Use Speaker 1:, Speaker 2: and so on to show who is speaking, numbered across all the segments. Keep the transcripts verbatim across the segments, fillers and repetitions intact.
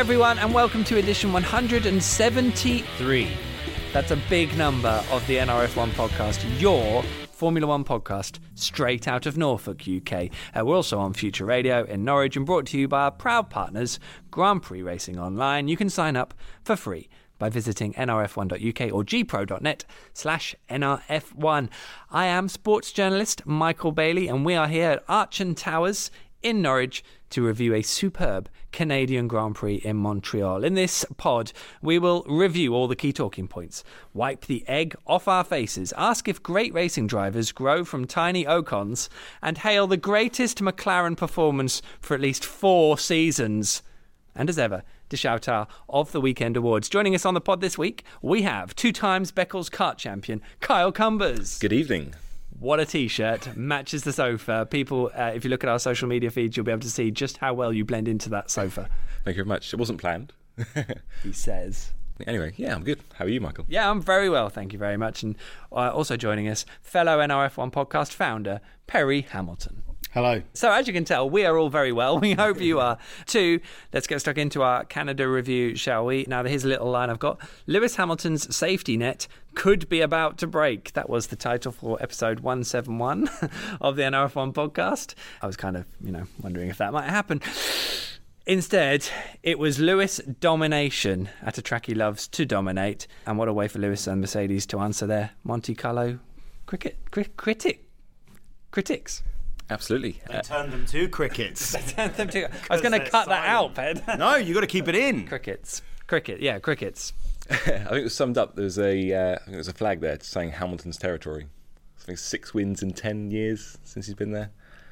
Speaker 1: everyone, and welcome to edition one hundred seventy-three. That's a big number of the N R F one podcast, your Formula One podcast, straight out of Norfolk, U K. Uh, we're also on Future Radio in Norwich and brought to you by our proud partners, Grand Prix Racing Online. You can sign up for free by visiting N R F one dot U K or g pro dot net slash N R F one. I am sports journalist Michael Bailey, and we are here at Archon Towers in Norwich to review a superb Canadian Grand Prix in Montreal. In this pod, we will review all the key talking points, wipe the egg off our faces, ask if great racing drivers grow from tiny Ocons, and hail the greatest McLaren performance for at least four seasons. And as ever, to shout our of the weekend awards. Joining us on the pod this week, we have two times Beccles kart champion, Kyle Cumbers.
Speaker 2: Good evening.
Speaker 1: What a t-shirt, matches the sofa. People, uh, if you look at our social media feeds, you'll be able to see just how well you blend into that sofa.
Speaker 2: Thank you very much. It wasn't planned.
Speaker 1: He says.
Speaker 2: Anyway, yeah, I'm good. How are you, Michael?
Speaker 1: Yeah, I'm very well, thank you very much. And uh, also joining us, fellow N R F one podcast founder, Perry Hamilton.
Speaker 3: Hello.
Speaker 1: So as you can tell, we are all very well. We hope you are too. Let's get stuck into our Canada review, shall we? Now, here's a little line I've got. Lewis Hamilton's safety net could be about to break. That was the title for episode one seventy-one of the N R F one podcast. I was kind of, you know, wondering if that might happen. Instead, it was Lewis domination at a track he loves to dominate. And what a way for Lewis and Mercedes to answer their Monte Carlo cricket cri- critic critics.
Speaker 2: Absolutely.
Speaker 3: They uh, turned them to crickets.
Speaker 1: They turned them to. I was going to cut that out, Ped.
Speaker 3: No, you got to keep it in.
Speaker 1: Crickets, cricket, yeah, crickets.
Speaker 2: I think it was summed up. There was a, uh, I think there was a flag there saying Hamilton's territory. I think six wins in ten years since he's been there.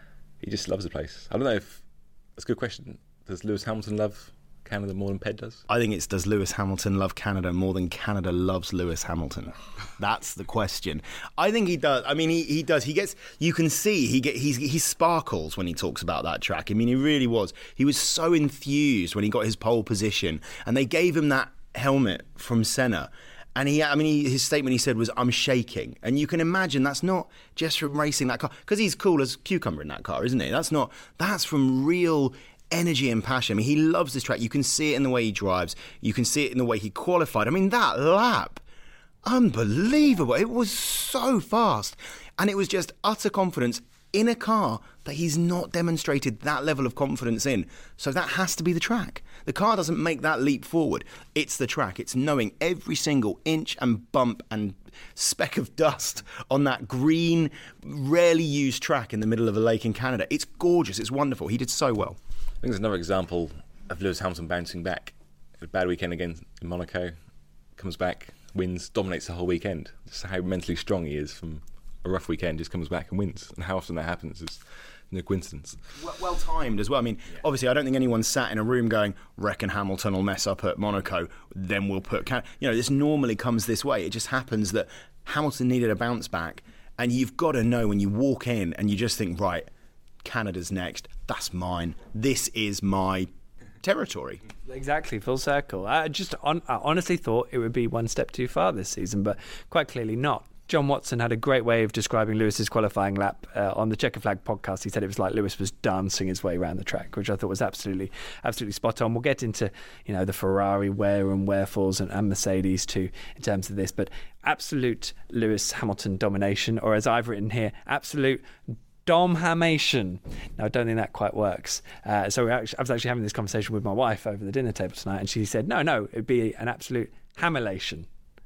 Speaker 2: He just loves the place. I don't know if that's a good question. Does Lewis Hamilton love Canada more than Ped does?
Speaker 3: I think it's does Lewis Hamilton love Canada more than Canada loves Lewis Hamilton? That's the question. I think he does. I mean, he, he does. He gets. You can see he get. He's, he sparkles when he talks about that track. I mean, he really was. He was so enthused when he got his pole position, and they gave him that helmet from Senna. And he, I mean, he, his statement he said was, "I'm shaking," and you can imagine that's not just from racing that car, because he's cool as cucumber in that car, isn't he? That's not. That's from real energy and passion. I mean, he loves this track. You can see it in the way he drives. You can see it in the way he qualified. I mean, that lap, unbelievable. It was so fast. And it was just utter confidence in a car that he's not demonstrated that level of confidence in. So that has to be the track. The car doesn't make that leap forward. It's the track. It's knowing every single inch and bump and speck of dust on that green, rarely used track in the middle of a lake in Canada. It's gorgeous. It's wonderful. He did so well.
Speaker 2: I think there's another example of Lewis Hamilton bouncing back. A bad weekend again in Monaco, comes back, wins, dominates the whole weekend. Just how mentally strong he is from a rough weekend, just comes back and wins. And how often that happens is no coincidence.
Speaker 3: Well, well timed as well. I mean, yeah. Obviously, I don't think anyone sat in a room going, reckon Hamilton will mess up at Monaco, then we'll put... Can-. You know, this normally comes this way. It just happens that Hamilton needed a bounce back, and you've got to know when you walk in and you just think, right, Canada's next, that's mine, this is my territory.
Speaker 1: Exactly, full circle. I just on, I honestly thought it would be one step too far this season, but quite clearly not. John Watson had a great way of describing Lewis's qualifying lap uh, on the Checker Flag podcast. He said it was like Lewis was dancing his way around the track, which I thought was absolutely, absolutely spot on. We'll get into, you know, the Ferrari where and wherefores and, and Mercedes too in terms of this, but absolute Lewis Hamilton domination, or as I've written here, absolute Dom-hamation. Now, I don't think that quite works. Uh, so we actually, I was actually having this conversation with my wife over the dinner table tonight, and she said, no, no, it'd be an absolute hamilation.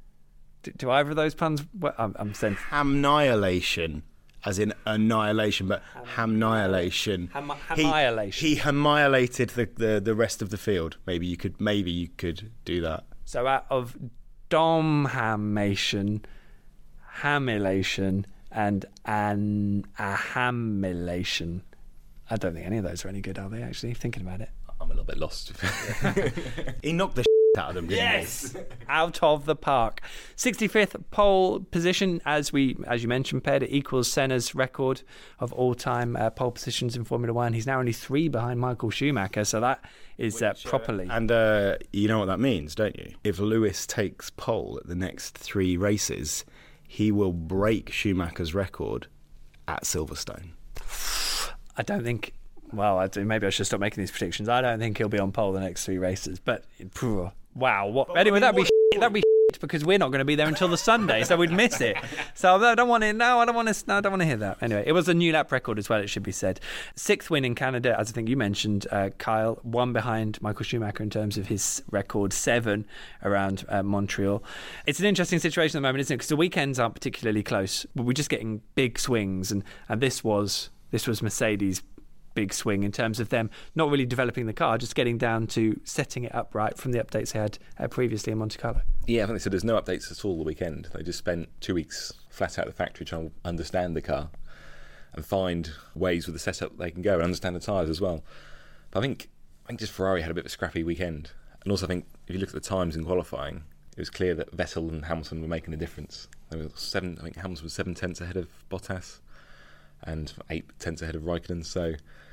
Speaker 1: Do, do either of those puns? Well, I'm, I'm saying
Speaker 3: hamnihilation, as in annihilation, but hamnihilation.
Speaker 1: Ham- hamihilation.
Speaker 3: He, he hamilated the, the, the rest of the field. Maybe you could maybe you could do that.
Speaker 1: So out of Dom-hamation, hamilation, and an ahamilation. I don't think any of those are any good, are they, actually, thinking about it?
Speaker 2: I'm a little bit lost.
Speaker 3: He knocked the out of them, didn't
Speaker 1: yes!
Speaker 3: he?
Speaker 1: Out of the park. sixty-fifth pole position, as we as you mentioned, Ped, it equals Senna's record of all-time uh, pole positions in Formula One. He's now only three behind Michael Schumacher, so that is uh, properly...
Speaker 3: And uh, you know what that means, don't you? If Lewis takes pole at the next three races, he will break Schumacher's record at Silverstone.
Speaker 1: I don't think well, I do, maybe I should stop making these predictions. I don't think he'll be on pole the next three races. But phew, wow, what? But anyway, I mean, that'd what, be shit, that'd be shit because we're not going to be there until the Sunday, so we'd miss it. So I don't want it. No, I don't want to. No, I don't want to hear that. Anyway, it was a new lap record as well. It should be said. Sixth win in Canada, as I think you mentioned, uh, Kyle, one behind Michael Schumacher in terms of his record, seven around uh, Montreal. It's an interesting situation at the moment, isn't it? Because the weekends aren't particularly close. But we're just getting big swings, and and this was this was Mercedes' big swing in terms of them not really developing the car, just getting down to setting it up right from the updates they had uh, previously in Monte Carlo.
Speaker 2: Yeah, I think they said there's no updates at all the weekend. They just spent two weeks flat out of the factory trying to understand the car and find ways with the setup they can go and understand the tyres as well. But I think I think just Ferrari had a bit of a scrappy weekend. And also I think if you look at the times in qualifying, it was clear that Vettel and Hamilton were making a difference. They were seven, I think Hamilton was seven tenths ahead of Bottas and eight tenths ahead of Raikkonen. So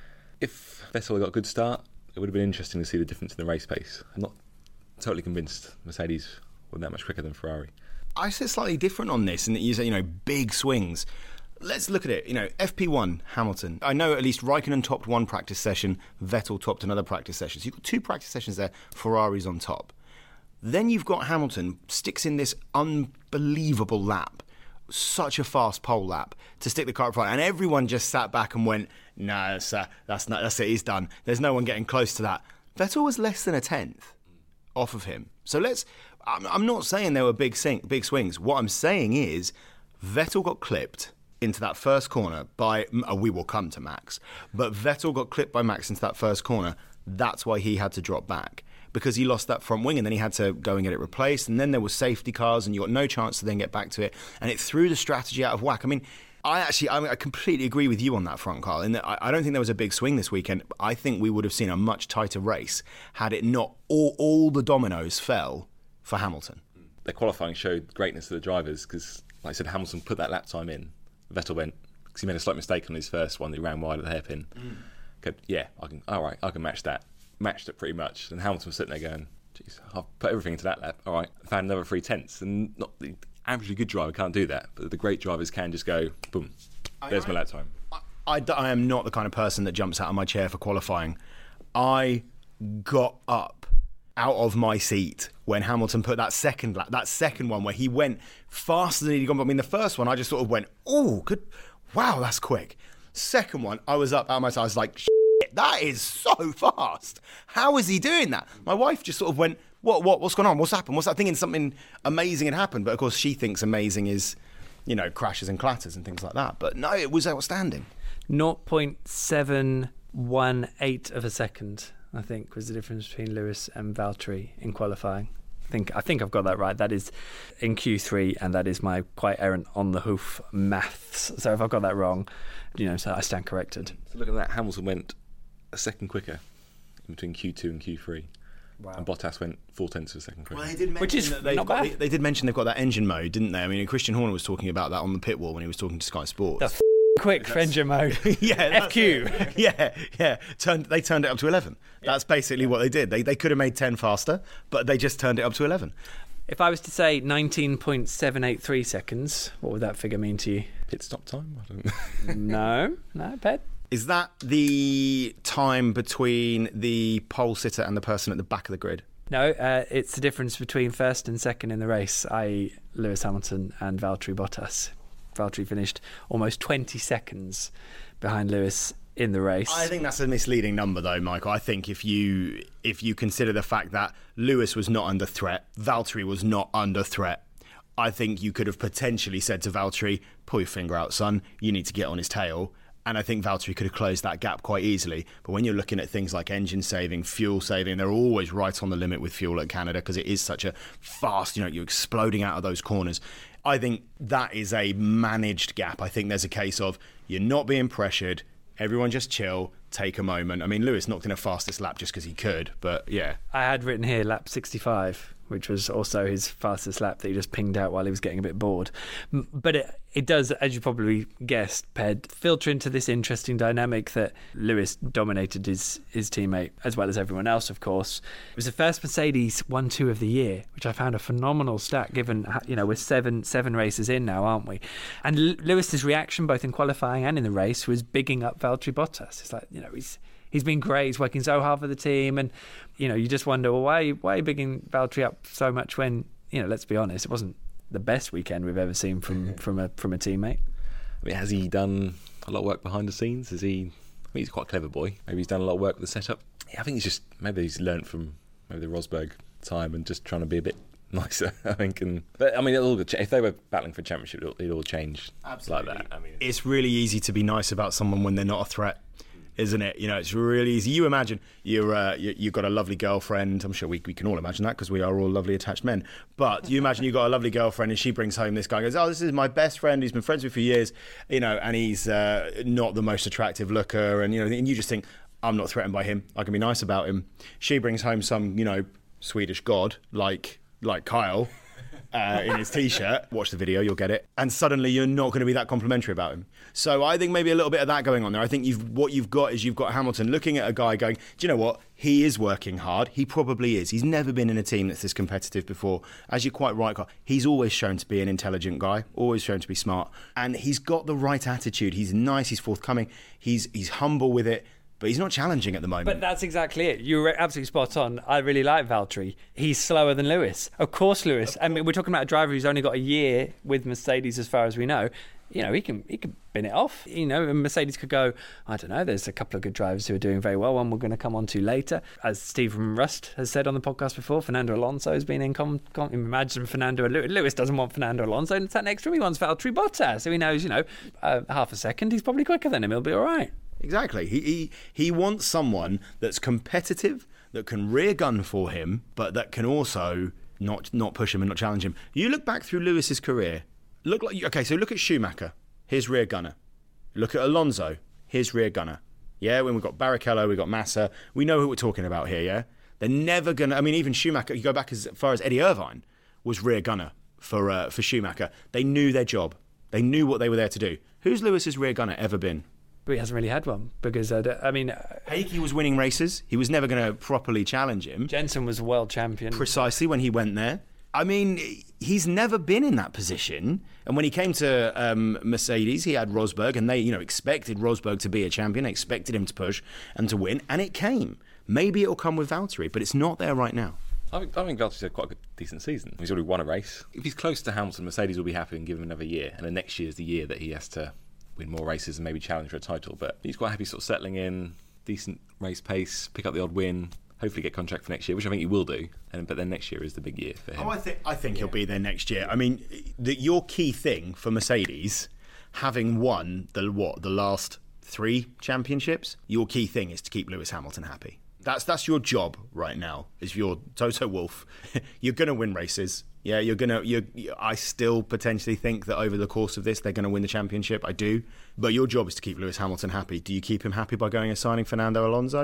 Speaker 2: if Vettel got a good start, it would have been interesting to see the difference in the race pace. I'm not totally convinced Mercedes were that much quicker than Ferrari.
Speaker 3: I sit slightly different on this, in that you say, you know, big swings. Let's look at it. You know, F P one, Hamilton. I know at least Raikkonen topped one practice session, Vettel topped another practice session. So you've got two practice sessions there, Ferrari's on top. Then you've got Hamilton, sticks in this unbelievable lap, such a fast pole lap to stick the car up front, and everyone just sat back and went, no, that's, uh, that's not, that's it, he's done. There's no one getting close to that. Vettel was less than a tenth off of him. So let's, I'm, I'm not saying there were big sing, big swings. What I'm saying is Vettel got clipped into that first corner by, oh, we will come to Max, but Vettel got clipped by Max into that first corner. That's why he had to drop back, because he lost that front wing and then he had to go and get it replaced, and then there were safety cars and you got no chance to then get back to it, and it threw the strategy out of whack. I mean, I actually, I, mean, I completely agree with you on that front, Carl, in that I, I don't think there was a big swing this weekend. I think we would have seen a much tighter race had it not all, all the dominoes fell for Hamilton.
Speaker 2: Their qualifying showed the greatness of the drivers because, like I said, Hamilton put that lap time in. Vettel went, because he made a slight mistake on his first one, he ran wide at the hairpin. Mm. Go, yeah, I can, all right, I can match that. Matched it pretty much, and Hamilton was sitting there going, "Geez, I've put everything into that lap. All right, I found another three tenths." And not the averagely good driver can't do that, but the great drivers can just go, "Boom, there's I, my lap time."
Speaker 3: I, I, I am not the kind of person that jumps out of my chair for qualifying. I got up out of my seat when Hamilton put that second lap, that second one where he went faster than he'd gone. I mean, the first one I just sort of went, "Oh, good, wow, that's quick." Second one, I was up out of my seat. I was like, that is so fast. How is he doing that? My wife just sort of went, what, what, what's going on? What's happened? What's that? Thinking something amazing had happened. But of course, she thinks amazing is, you know, crashes and clatters and things like that. But no, it was outstanding.
Speaker 1: zero point seven one eight of a second, I think, was the difference between Lewis and Valtteri in qualifying. I think, I think I've got that right. That is in Q three, and that is my quite errant on the hoof maths. So if I've got that wrong, you know, so I stand corrected.
Speaker 2: So look at that. Hamilton went a second quicker in between Q two and Q three. Wow. And Bottas went four tenths of a second quicker.
Speaker 3: Well, they did mention
Speaker 1: Which is
Speaker 3: that they've
Speaker 1: not
Speaker 3: got,
Speaker 1: bad.
Speaker 3: They, they did mention they've got that engine mode, didn't they? I mean, Christian Horner was talking about that on the pit wall when he was talking to Sky Sports.
Speaker 1: That's f- quick for engine mode.
Speaker 3: Yeah,
Speaker 1: F Q.
Speaker 3: yeah, yeah. Turned, they turned it up to eleven. Yeah. That's basically what they did. They they could have made ten faster, but they just turned it up to eleven.
Speaker 1: If I was to say nineteen point seven eight three seconds, what would that figure mean to you?
Speaker 2: Pit stop time? I don't
Speaker 1: No, no, Ped.
Speaker 3: Is that the time between the pole sitter and the person at the back of the grid?
Speaker 1: No, uh, it's the difference between first and second in the race, that is. Lewis Hamilton and Valtteri Bottas. Valtteri finished almost twenty seconds behind Lewis in the race.
Speaker 3: I think that's a misleading number, though, Michael. I think if you if you consider the fact that Lewis was not under threat, Valtteri was not under threat, I think you could have potentially said to Valtteri, pull your finger out, son, you need to get on his tail. And I think Valtteri could have closed that gap quite easily. But when you're looking at things like engine saving, fuel saving, they're always right on the limit with fuel at Canada because it is such a fast, you know, you're exploding out of those corners. I think that is a managed gap. I think there's a case of you're not being pressured, everyone just chill, take a moment. I mean, Lewis knocked in a fastest lap just because he could, but yeah.
Speaker 1: I had written here lap sixty-five, which was also his fastest lap that he just pinged out while he was getting a bit bored. But it, it does, as you probably guessed, Ped, filter into this interesting dynamic that Lewis dominated his, his teammate, as well as everyone else, of course. It was the first Mercedes one two of the year, which I found a phenomenal stat, given, you know, we're seven seven races in now, aren't we? And Lewis's reaction, both in qualifying and in the race, was bigging up Valtteri Bottas. It's like, you you know, he's he's been great. He's working so hard for the team, and you know, you just wonder, well, why why are you bigging Valtteri up so much when, you know, let's be honest, it wasn't the best weekend we've ever seen from from a from a teammate.
Speaker 2: I mean, has he done a lot of work behind the scenes? Is he? I mean, he's quite a clever boy. Maybe he's done a lot of work with the setup. Yeah, I think he's just maybe he's learnt from maybe the Rosberg time and just trying to be a bit nicer, I think. And but I mean, it'll, if they were battling for a championship, it'll, it'll all change Absolutely. like that. I mean,
Speaker 3: it's really easy to be nice about someone when they're not a threat, isn't it? You know, it's really easy. You imagine you're uh, you, you've got a lovely girlfriend. I'm sure we we can all imagine that because we are all lovely attached men. But you imagine you've got a lovely girlfriend and she brings home this guy and goes, oh, this is my best friend. He's been friends with me for years, you know, and he's uh, not the most attractive looker, and you know, and you just think, I'm not threatened by him. I can be nice about him. She brings home some, you know, Swedish god like like Kyle. Uh, in his t-shirt, watch the video, you'll get it, and suddenly you're not going to be that complimentary about him. So I think maybe a little bit of that going on there. I think you've what you've got is you've got Hamilton looking at a guy going, do you know what, he is working hard. He probably is. He's never been in a team that's this competitive before. As you're quite right, he's always shown to be an intelligent guy, always shown to be smart, and he's got the right attitude. He's nice, he's forthcoming, he's he's humble with it. But he's not challenging at the moment.
Speaker 1: But that's exactly it. You were absolutely spot on. I really like Valtteri. He's slower than Lewis. Of course, Lewis. I mean, we're talking about a driver who's only got a year with Mercedes, as far as we know. You know, he can he can bin it off. You know, and Mercedes could go, I don't know, there's a couple of good drivers who are doing very well. One we're going to come on to later. As Stephen Rust has said on the podcast before, Fernando Alonso has been in com- com- imagine Fernando Lewis doesn't want Fernando Alonso, and sat next to him, he wants Valtteri Bottas. So he knows, you know, uh, half a second, he's probably quicker than him. He'll be all right.
Speaker 3: Exactly. He, he he wants someone that's competitive, that can rear gun for him, but that can also not not push him and not challenge him. You look back through Lewis's career. Look like okay. So look at Schumacher, his rear gunner. Look at Alonso, his rear gunner. Yeah, when we've got Barrichello, we've got Massa. We know who we're talking about here. Yeah, they're never gonna. I mean, even Schumacher. You go back as far as Eddie Irvine was rear gunner for uh, for Schumacher. They knew their job. They knew what they were there to do. Who's Lewis's rear gunner ever been?
Speaker 1: But he hasn't really had one because, uh, I mean...
Speaker 3: Heikki was winning races. He was never going to properly challenge him.
Speaker 1: Jensen was world champion.
Speaker 3: Precisely, when he went there. I mean, he's never been in that position. And when he came to um, Mercedes, he had Rosberg, and they, you know, expected Rosberg to be a champion, expected him to push and to win, and it came. Maybe it'll come with Valtteri, but it's not there right now.
Speaker 2: I think, I think Valtteri's had quite a good, decent season. He's already won a race. If he's close to Hamilton, Mercedes will be happy and give him another year. And the next year is the year that he has to win more races and maybe challenge for a title. But he's quite happy sort of settling in, decent race pace, pick up the odd win, hopefully get contract for next year, which I think he will do. And but then next year is the big year for him.
Speaker 3: Oh, I think I think yeah. he'll be there next year. I mean, the, your key thing for Mercedes, having won the what the last three championships, your key thing is to keep Lewis Hamilton happy. That's that's your job right now. Is you're Toto Wolff. You're going to win races. Yeah, you're gonna. You, I still potentially think that over the course of this, they're going to win the championship. I do, but your job is to keep Lewis Hamilton happy. Do you keep him happy by going and signing Fernando Alonso?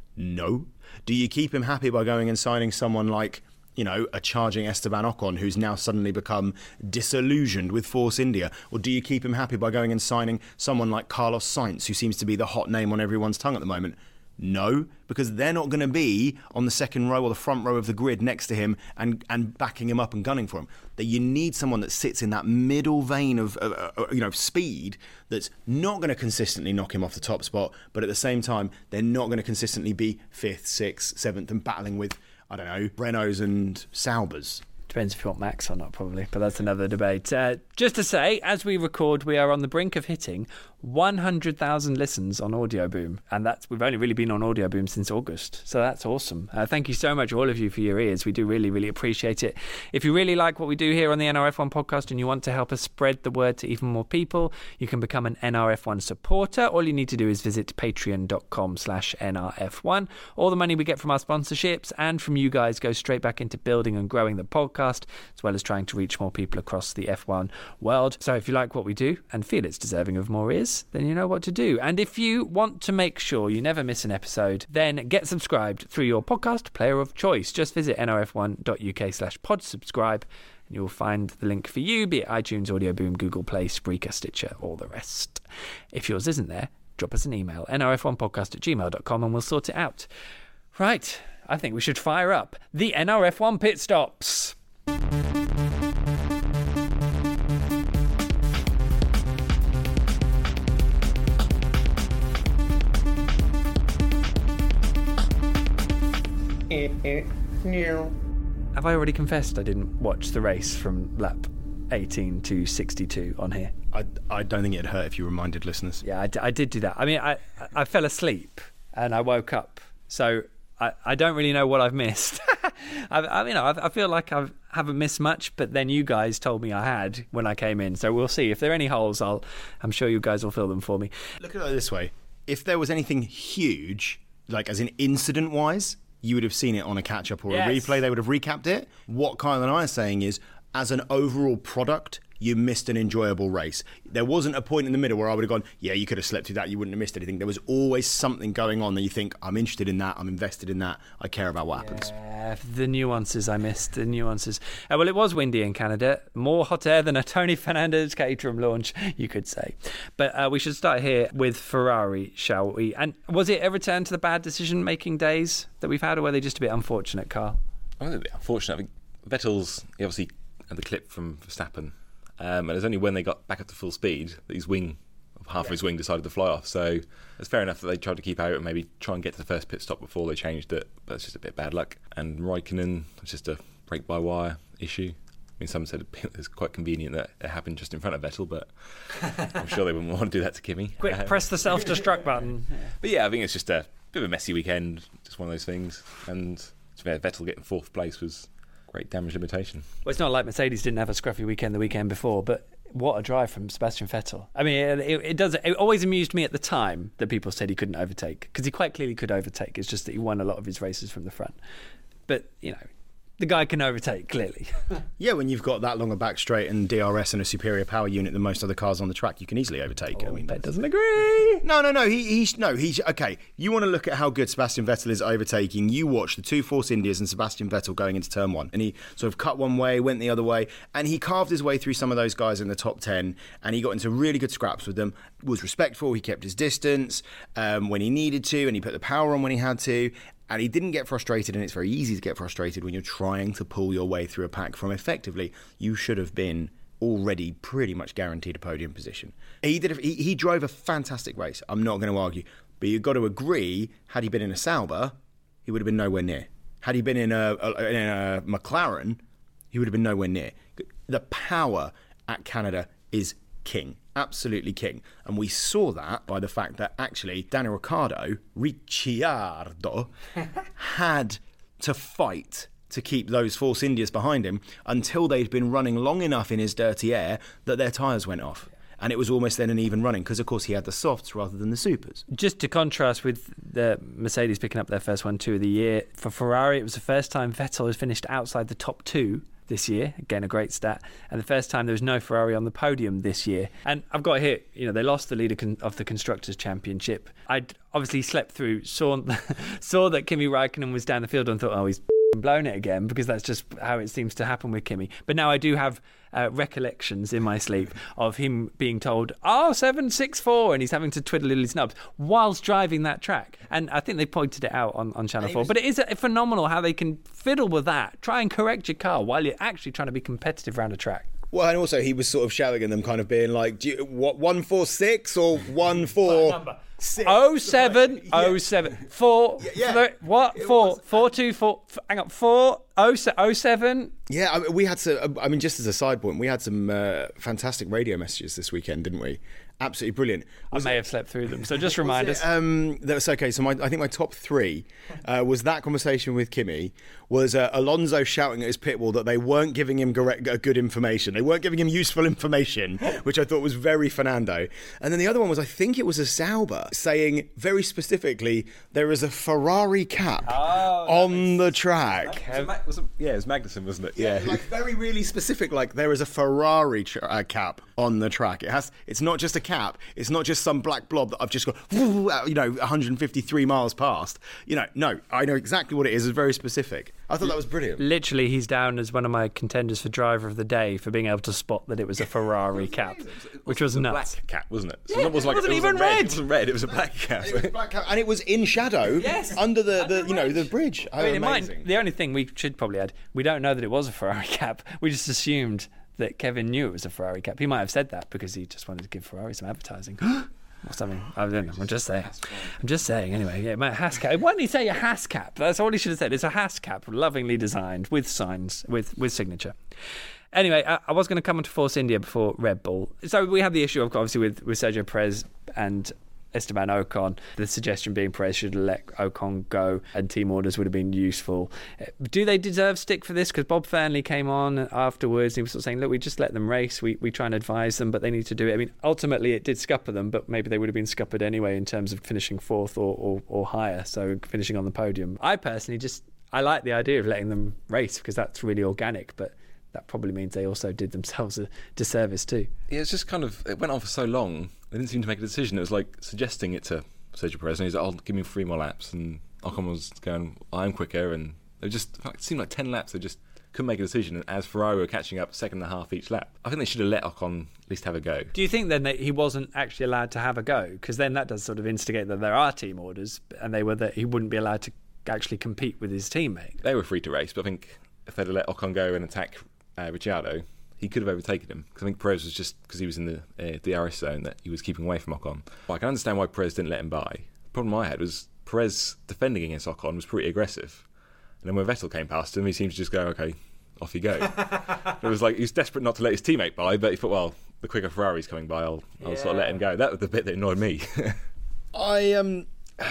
Speaker 3: No. Do you keep him happy by going and signing someone like, you know, a charging Esteban Ocon, who's now suddenly become disillusioned with Force India? Or do you keep him happy by going and signing someone like Carlos Sainz, who seems to be the hot name on everyone's tongue at the moment? No, because they're not going to be on the second row or the front row of the grid next to him and, and backing him up and gunning for him. That you need someone that sits in that middle vein of uh, uh, you know speed that's not going to consistently knock him off the top spot, but at the same time they're not going to consistently be fifth, sixth, seventh and battling with, I don't know, Renaults and Saubers.
Speaker 1: Depends if you want Max or not, probably, but that's another debate. Uh, just to say, as we record, we are on the brink of hitting one hundred thousand listens on Audio Boom, and that's we've only really been on Audio Boom since August, so that's awesome. Uh, thank you so much, all of you, for your ears. We do really, really appreciate it. If you really like what we do here on the N R F one podcast and you want to help us spread the word to even more people, you can become an N R F one supporter. All you need to do is visit patreon.com slash NRF1. All the money we get from our sponsorships and from you guys goes straight back into building and growing the podcast, as well as trying to reach more people across the F one world. So if you like what we do and feel it's deserving of more ears, then you know what to do. And if you want to make sure you never miss an episode, then get subscribed through your podcast player of choice. Just visit nrf1.uk slash pod subscribe and you'll find the link for you, be it iTunes, Audio Boom, Google Play, Spreaker, Stitcher, all the rest. If yours isn't there, drop us an email, n r f one podcast at gmail dot com, and we'll sort it out. Right, I think we should fire up the N R F one Pit Stops. Have I already confessed I didn't watch the race from lap eighteen to sixty-two on here?
Speaker 3: I, I don't think it'd hurt if you reminded listeners.
Speaker 1: Yeah, I, d- I did do that. I mean, I, I fell asleep and I woke up. So I, I don't really know what I've missed. I, I, you know, I, I feel like I haven't missed much, but then you guys told me I had when I came in. So we'll see. If there are any holes, I'll, I'm sure you guys will fill them for me.
Speaker 3: Look at it this way. If there was anything huge, like as in incident-wise, you would have seen it on a catch-up or
Speaker 1: Yes.
Speaker 3: a replay. They would have recapped it. What Kyle and I are saying is, as an overall product, you missed an enjoyable race. There wasn't a point in the middle where I would have gone, yeah, you could have slept through that, you wouldn't have missed anything. There was always something going on that you think, I'm interested in that, I'm invested in that, I care about what happens.
Speaker 1: Uh, the nuances I missed, the nuances. Uh, well, it was windy in Canada, more hot air than a Tony Fernandez Caterham launch, you could say. But uh, we should start here with Ferrari, shall we? And was it a return to the bad decision-making days that we've had, or were they just a bit unfortunate, Carl?
Speaker 2: I was a bit unfortunate. I think Vettel's he obviously had the clip from Verstappen, um, and it was only when they got back up to full speed that his wing, half of his wing, decided to fly off. So it's fair enough that they tried to keep out and maybe try and get to the first pit stop before they changed it, but it's just a bit bad luck. And Raikkonen, it's just a brake-by-wire issue. I mean, some said it's quite convenient that it happened just in front of Vettel, but I'm sure they wouldn't want to do that to Kimi.
Speaker 1: Quick,
Speaker 2: Uh,
Speaker 1: press the self-destruct button.
Speaker 2: But yeah, I think it's just a bit of a messy weekend, just one of those things. And to be fair, Vettel getting fourth place was great damage limitation.
Speaker 1: Well, it's not like Mercedes didn't have a scruffy weekend the weekend before, but what a drive from Sebastian Vettel. I mean, it, it, it does. It always amused me at the time that people said he couldn't overtake, because he quite clearly could overtake. It's just that he won a lot of his races from the front. But, you know, the guy can overtake, clearly.
Speaker 3: Yeah, when you've got that long a back straight and D R S and a superior power unit than most other cars on the track, you can easily overtake. I mean,
Speaker 1: Bet doesn't agree.
Speaker 3: No, no, no. He, he's no. He's okay. You want to look at how good Sebastian Vettel is at overtaking? You watch the two Force Indias and Sebastian Vettel going into turn one, and he sort of cut one way, went the other way, and he carved his way through some of those guys in the top ten, and he got into really good scraps with them. Was respectful. He kept his distance um, when he needed to, and he put the power on when he had to. And he didn't get frustrated, and it's very easy to get frustrated when you're trying to pull your way through a pack from effectively you should have been already pretty much guaranteed a podium position. He did. A, he, he drove a fantastic race. I'm not going to argue, but you've got to agree. Had he been in a Sauber, he would have been nowhere near. Had he been in a, a, in a McLaren, he would have been nowhere near. The power at Canada is king. Absolutely king. And we saw that by the fact that actually Daniel Ricciardo, Ricciardo, had to fight to keep those Force Indias behind him until they'd been running long enough in his dirty air that their tyres went off. And it was almost then an even running because, of course, he had the softs rather than the supers.
Speaker 1: Just to contrast with the Mercedes picking up their first one, two of the year, for Ferrari, it was the first time Vettel has finished outside the top two this year. Again, a great stat. And the first time there was no Ferrari on the podium this year. And I've got here, you know, they lost the leader con- of the Constructors' Championship. I'd obviously slept through, saw, saw that Kimi Raikkonen was down the field and thought, oh, he's blown it again, because that's just how it seems to happen with Kimi. But now I do have uh, recollections in my sleep of him being told, oh, seven six four, and he's having to twiddle his nubs whilst driving that track. And I think they pointed it out on, on Channel four. Was... But it is a, phenomenal how they can fiddle with that, try and correct your car while you're actually trying to be competitive around a track.
Speaker 3: Well, and also he was sort of shouting at them, kind of being like, Do you, what, one four six or one four six?
Speaker 1: Oh seven,
Speaker 3: yeah.
Speaker 1: oh seven, four,
Speaker 3: yeah.
Speaker 1: Th- what,
Speaker 3: It
Speaker 1: four,
Speaker 3: was-
Speaker 1: four, two, four, f- hang on, four, oh, se- oh seven.
Speaker 3: Yeah, I mean, we had to, I mean, just as a side point, we had some uh, fantastic radio messages this weekend, didn't we? Absolutely brilliant.
Speaker 1: I may have slept through them, so just remind us.
Speaker 3: Um, that's okay. So my, I think my top three uh, was that conversation with Kimi, was uh, Alonso shouting at his pit wall that they weren't giving him correct, uh, good information. They weren't giving him useful information, which I thought was very Fernando. And then the other one was, I think it was a Sauber, saying very specifically, there is a Ferrari cap
Speaker 1: Oh,
Speaker 3: on the track.
Speaker 2: Was it Ma- was it- yeah, it was Magnussen, wasn't it? Yeah.
Speaker 3: Like very really specific, like there is a Ferrari tra- uh, cap on the track. It has. It's not just a cap. It's not just some black blob that I've just got, you know, one hundred fifty-three miles past. You know, no, I know exactly what it is. It's very specific. I thought that was brilliant.
Speaker 1: Literally, he's down as one of my contenders for driver of the day for being able to spot that it was a Ferrari cap, which was
Speaker 2: a
Speaker 1: nuts.
Speaker 2: black cap, wasn't it? So
Speaker 1: Yeah,
Speaker 2: it was like
Speaker 1: it wasn't
Speaker 2: it
Speaker 1: even
Speaker 2: wasn't
Speaker 1: red.
Speaker 2: It wasn't red. It was a black cap.
Speaker 3: And it was black cap, and it was in shadow
Speaker 1: Yes.
Speaker 3: under the, the
Speaker 1: Under
Speaker 3: you know
Speaker 1: red.
Speaker 3: the bridge. Oh,
Speaker 1: I mean, it
Speaker 3: amazing.
Speaker 1: might, the only thing we should probably add, we don't know that it was a Ferrari cap. We just assumed that Kevin knew it was a Ferrari cap. He might have said that because he just wanted to give Ferrari some advertising. or something. I don't know. I'm just saying. I'm just saying. Anyway, yeah, my Hascap. Why didn't he say a Hascap? That's all he should have said. It's a Hascap, lovingly designed with signs, with with signature. Anyway, I, I was going to come on to Force India before Red Bull. So we had the issue, of obviously, with, with Sergio Perez and Esteban Ocon. The suggestion being Perez should let Ocon go and team orders would have been useful. Do they deserve stick for this? Because Bob Fernley came on afterwards and he was sort of saying, look, we just let them race. We we try and advise them, but they need to do it. I mean, ultimately it did scupper them, but maybe they would have been scuppered anyway in terms of finishing fourth or, or, or higher, so finishing on the podium. I personally just, I like the idea of letting them race because that's really organic, but that probably means they also did themselves a disservice too.
Speaker 2: Yeah, it's just kind of, it went on for so long, they didn't seem to make a decision. It was like suggesting it to Sergio Perez, and he's like, oh, give me three more laps, and Ocon was going, I'm quicker, and it just it seemed like ten laps, they just couldn't make a decision, and as Ferrari were catching up second and a half each lap. I think they should have let Ocon at least have a go.
Speaker 1: Do you think then that he wasn't actually allowed to have a go? Because then that does sort of instigate that there are team orders, and they were that he wouldn't be allowed to actually compete with his teammate.
Speaker 2: They were free to race, but I think if they'd have let Ocon go and attack Uh, Ricciardo, he could have overtaken him, because I think Perez was just, because he was in the uh, D R S zone, that he was keeping away from Ocon. But I can understand why Perez didn't let him by. The problem I had was Perez defending against Ocon was pretty aggressive, and then when Vettel came past him, he seemed to just go, okay, off you go. It was like he was desperate not to let his teammate by, but he thought, well, the quicker Ferrari's coming by, I'll, I'll yeah. sort of let him go. That was the bit that annoyed me.
Speaker 3: I um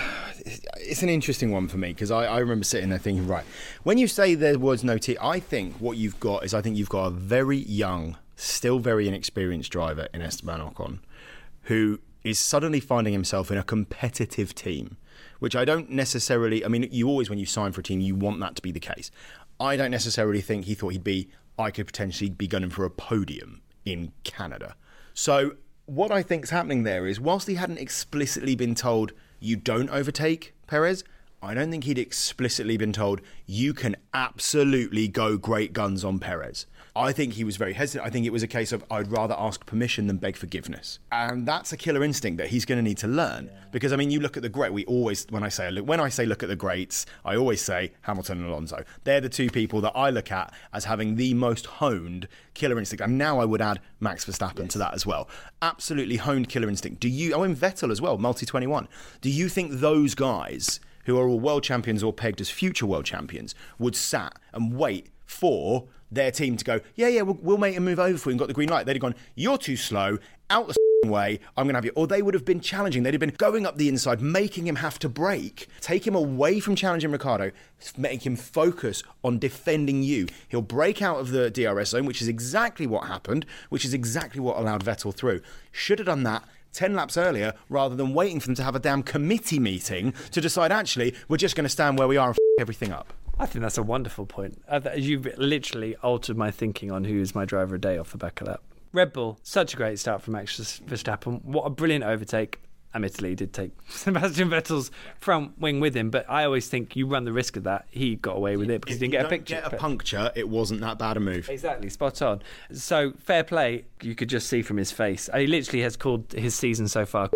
Speaker 3: it's an interesting one for me, because I, I remember sitting there thinking, right, when you say there was no team, I think what you've got is I think you've got a very young, still very inexperienced driver in Esteban Ocon, who is suddenly finding himself in a competitive team, which I don't necessarily, I mean, you always, when you sign for a team, you want that to be the case. I don't necessarily think he thought he'd be, I could potentially be gunning for a podium in Canada. So what I think's happening there is, whilst he hadn't explicitly been told, you don't overtake Perez, I don't think he'd explicitly been told, you can absolutely go great guns on Perez. I think he was very hesitant. I think it was a case of, I'd rather ask permission than beg forgiveness. And that's a killer instinct that he's going to need to learn. Yeah. Because, I mean, you look at the great, we always, when I say look, when I say look at the greats, I always say Hamilton and Alonso. They're the two people that I look at as having the most honed killer instinct. And now I would add Max Verstappen yes. to that as well. Absolutely honed killer instinct. Do you, oh, and Vettel as well, multi twenty-one. Do you think those guys, who are all world champions or pegged as future world champions, would sat and wait for their team to go, yeah, yeah, we'll, we'll make a move over for you and got the green light? They'd have gone, you're too slow, out the way, I'm going to have you. Or they would have been challenging. They'd have been going up the inside, making him have to brake, take him away from challenging Ricciardo, make him focus on defending you. He'll break out of the D R S zone, which is exactly what happened, which is exactly what allowed Vettel through. Should have done that ten laps earlier, rather than waiting for them to have a damn committee meeting to decide, actually, we're just going to stand where we are and f*** everything up.
Speaker 1: I think that's a wonderful point. You've literally altered my thinking on who is my driver a day off the back of that. Red Bull, such a great start from Max Verstappen. What a brilliant overtake. Admittedly, he did take Sebastian Vettel's front wing with him, but I always think you run the risk of that. He got away with it because
Speaker 3: if
Speaker 1: he didn't get a picture.
Speaker 3: If you don't get a puncture, it wasn't that bad a move.
Speaker 1: Exactly, spot on. So, fair play, you could just see from his face. He literally has called his season so far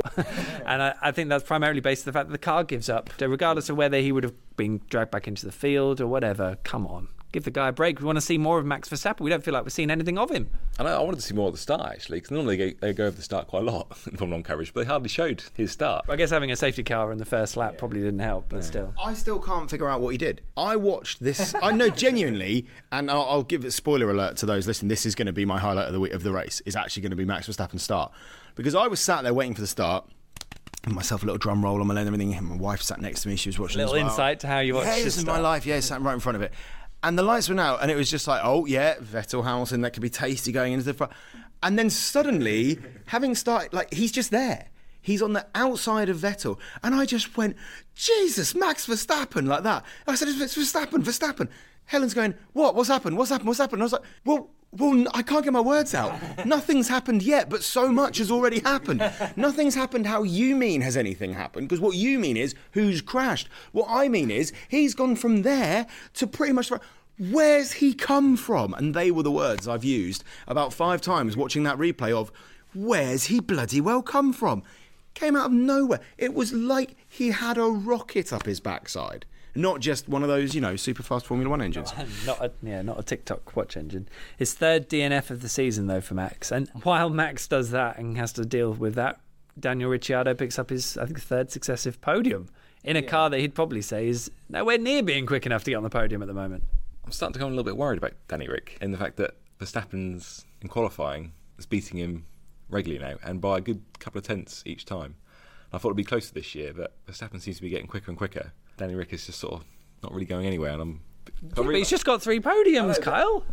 Speaker 1: and I, I think that's primarily based on the fact that the car gives up. Regardless of whether he would have been dragged back into the field or whatever, come on. Give the guy a break. We want to see more of Max Verstappen. We don't feel like we've seen anything of him.
Speaker 2: And I, I wanted to see more at the start, actually, because normally they go, they go over the start quite a lot in Formula One coverage, but they hardly showed his start.
Speaker 1: I guess having a safety car in the first lap
Speaker 3: yeah.
Speaker 1: probably didn't help, but
Speaker 2: yeah.
Speaker 1: still.
Speaker 3: I still can't figure out what he did. I watched this. I know genuinely, and I'll, I'll give a spoiler alert to those listening. This is going to be my highlight of the week of the race. Is actually going to be Max Verstappen's start, because I was sat there waiting for the start. Myself a little drum roll on my leg and everything. My wife sat next to me. She was watching.
Speaker 1: A little
Speaker 3: as well.
Speaker 1: insight to how you watch
Speaker 3: yeah,
Speaker 1: this.
Speaker 3: This is my life. Yeah, sat right in front of it. And the lights went out, and it was just like, oh yeah, Vettel, Hamilton, that could be tasty going into the front. And then suddenly, having started, like he's just there. He's on the outside of Vettel, and I just went, Jesus, Max Verstappen, like that. I said, it's Verstappen, Verstappen. Helen's going, what? What's happened? What's happened? What's happened? And I was like, well. Well, I can't get my words out. Nothing's happened yet, but so much has already happened. Nothing's happened how you mean has anything happened, because what you mean is who's crashed. What I mean is he's gone from there to pretty much... Where's he come from? And they were the words I've used about five times watching that replay of, where's he bloody well come from? Came out of nowhere. It was like he had a rocket up his backside. Not just one of those, you know, super fast Formula One engines.
Speaker 1: Not a, yeah, not a TikTok watch engine. His third D N F of the season, though, for Max. And while Max does that and has to deal with that Daniel Ricciardo picks up his, I think, third successive podium in a yeah. car that he'd probably say is nowhere near being quick enough to get on the podium at the moment.
Speaker 2: I'm starting to become a little bit worried about Danny Rick in the fact that Verstappen's in qualifying is beating him regularly now and by a good couple of tenths each time. I thought it'd be closer this year, but Verstappen seems to be getting quicker and quicker. Danny Rick is just sort of not really going anywhere, and I'm.
Speaker 1: Yeah, but he's just got three podiums, Kyle.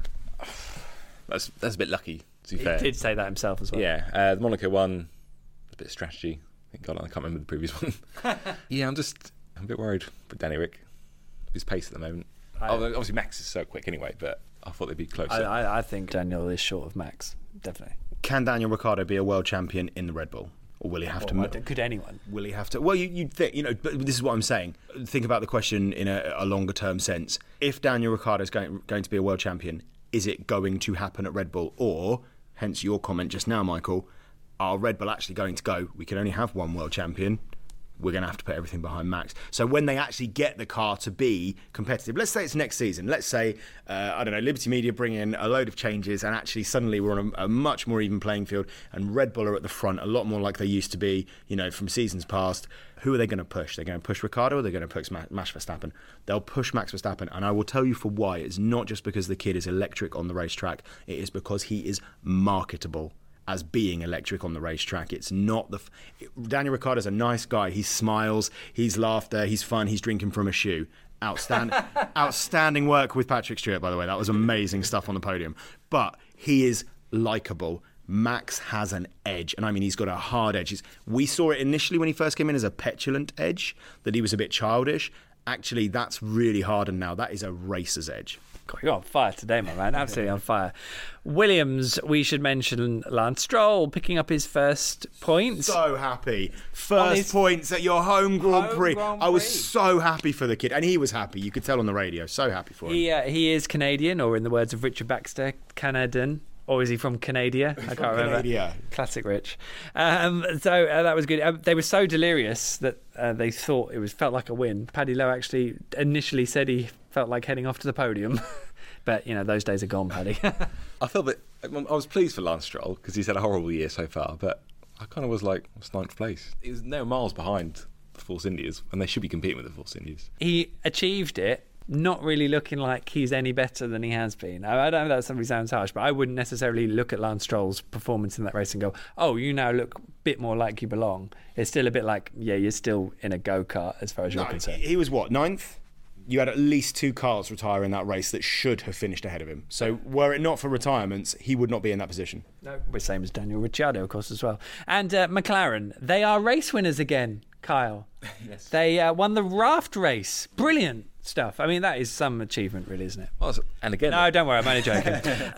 Speaker 2: That's that's a bit lucky, to be
Speaker 1: he
Speaker 2: fair.
Speaker 1: He did say that himself as well.
Speaker 2: Yeah, uh, the Monaco one, a bit of strategy. I think God, I can't remember the previous one. yeah, I'm just I'm a bit worried for Danny Rick. His pace at the moment. I, oh, obviously Max is so quick anyway, but I thought they'd be closer.
Speaker 1: I, I, I think Daniel is short of Max, definitely.
Speaker 3: Can Daniel Ricciardo be a world champion in the Red Bull? Or will he have
Speaker 1: or
Speaker 3: to?
Speaker 1: Could anyone?
Speaker 3: Will he have to? Well, you, you'd think, you know, but this is what I'm saying. Think about the question in a, a longer term sense. If Daniel Ricciardo is going, going to be a world champion, is it going to happen at Red Bull? Or, hence your comment just now, Michael, are Red Bull actually going to go, we can only have one world champion? We're going to have to put everything behind Max. So when they actually get the car to be competitive, let's say it's next season. Let's say, uh, I don't know, Liberty Media bring in a load of changes and actually suddenly we're on a, a much more even playing field and Red Bull are at the front a lot more like they used to be, you know, from seasons past. Who are they going to push? They're going to push Ricciardo or they're going to push Max Verstappen? They'll push Max Verstappen, and I will tell you for why. It's not just because the kid is electric on the racetrack. It is because he is marketable as being electric on the racetrack. It's not the... F- Daniel Ricciardo's a nice guy. He smiles, he's laughter, he's fun, he's drinking from a shoe. Outstanding, outstanding work with Patrick Stewart, by the way. That was amazing stuff on the podium. But he is likeable. Max has an edge, and I mean, he's got a hard edge. He's, we saw it initially when he first came in as a petulant edge, that he was a bit childish. Actually, that's really hardened now. That is a racer's edge.
Speaker 1: God, you're on fire today, my man. Absolutely on fire. Williams, we should mention Lance Stroll picking up his first points.
Speaker 3: So happy. First points at your home Grand
Speaker 1: home
Speaker 3: Prix.
Speaker 1: Grand
Speaker 3: I was
Speaker 1: Prix.
Speaker 3: so happy for the kid. And he was happy. You could tell on the radio. So happy for him.
Speaker 1: He, uh, he is Canadian, or in the words of Richard Baxter, Canadian. Or is he from Canada? I can't remember.
Speaker 3: Canada.
Speaker 1: Classic Rich. Um, so uh, that was good. Uh, they were so delirious that uh, they thought it was felt like a win. Paddy Lowe actually initially said he felt like heading off to the podium. But, you know, those days are gone, Paddy.
Speaker 2: I felt that I was pleased for Lance Stroll because he's had a horrible year so far, but I kind of was like, what's ninth place? He was now miles behind the Force Indias, and they should be competing with the Force Indias.
Speaker 1: He achieved it, not really looking like he's any better than he has been. I, I don't know that somebody sounds harsh, but I wouldn't necessarily look at Lance Stroll's performance in that race and go, oh, you now look a bit more like you belong. It's still a bit like, yeah, you're still in a go-kart as far as you're
Speaker 3: no,
Speaker 1: concerned.
Speaker 3: He was what, ninth? You had at least two cars retire in that race that should have finished ahead of him. So were it not for retirements, he would not be in that position.
Speaker 1: No, we're same as Daniel Ricciardo, of course, as well. And uh, McLaren, they are race winners again, Kyle.
Speaker 2: Yes.
Speaker 1: They uh, won the raft race. Brilliant stuff. I mean, that is some achievement, really, isn't it?
Speaker 2: Well, and again...
Speaker 1: No, don't worry, I'm only joking.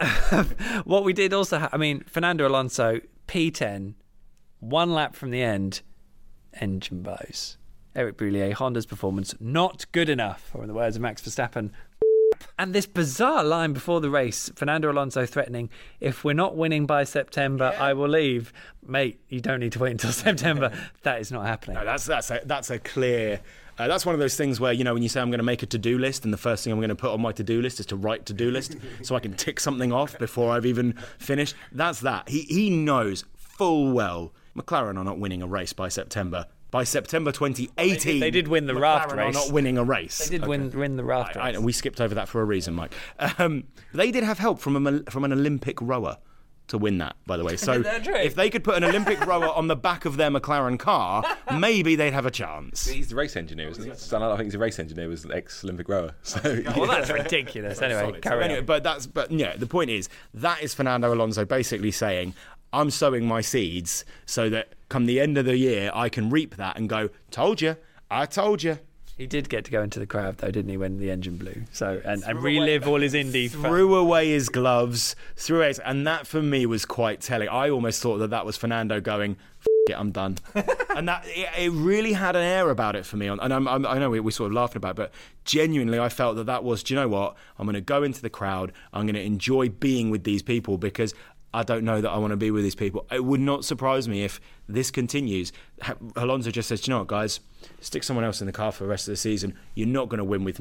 Speaker 1: What we did also... Ha- I mean, Fernando Alonso, P ten, one lap from the end, engine blows. Eric Boullier, Honda's performance, not good enough, or in the words of Max Verstappen. And this bizarre line before the race, Fernando Alonso threatening, if we're not winning by September, yeah. I will leave. Mate, you don't need to wait until September. That is not happening.
Speaker 3: No, that's that's a, that's a clear... Uh, that's one of those things where, you know, when you say I'm going to make a to-do list and the first thing I'm going to put on my to-do list is to write to-do list so I can tick something off before I've even finished. That's that. He, he knows full well McLaren are not winning a race by September. By September twenty eighteen,
Speaker 1: they did, they did win the
Speaker 3: McLaren
Speaker 1: raft race.
Speaker 3: Are not winning a race.
Speaker 1: They did okay. win, win the raft race.
Speaker 3: I, I, we skipped over that for a reason, Mike. Um, they did have help from a, from an Olympic rower to win that, by the way. So if they could put an Olympic rower on the back of their McLaren car, maybe they'd have a chance.
Speaker 2: He's the race engineer, isn't he? I think he's a race engineer, was an ex-Olympic rower. So,
Speaker 1: oh, well, that's ridiculous. Anyway, carry
Speaker 3: anyway,
Speaker 1: on.
Speaker 3: But that's but yeah. The point is that is Fernando Alonso basically saying, I'm sowing my seeds so that come the end of the year, I can reap that and go, told you, I told you.
Speaker 1: He did get to go into the crowd, though, didn't he, when the engine blew? So and, and relive away, all his Indy.
Speaker 3: Threw away his gloves, threw it, and that for me was quite telling. I almost thought that that was Fernando going, F it, I'm done. And that it, it really had an air about it for me. And I'm, I'm, I know we, we sort of laughing about it, but genuinely I felt that that was, do you know what? I'm going to go into the crowd. I'm going to enjoy being with these people because I don't know that I want to be with these people. It would not surprise me if this continues. Alonso just says, do you know what, guys? Stick someone else in the car for the rest of the season. You're not going to win with me.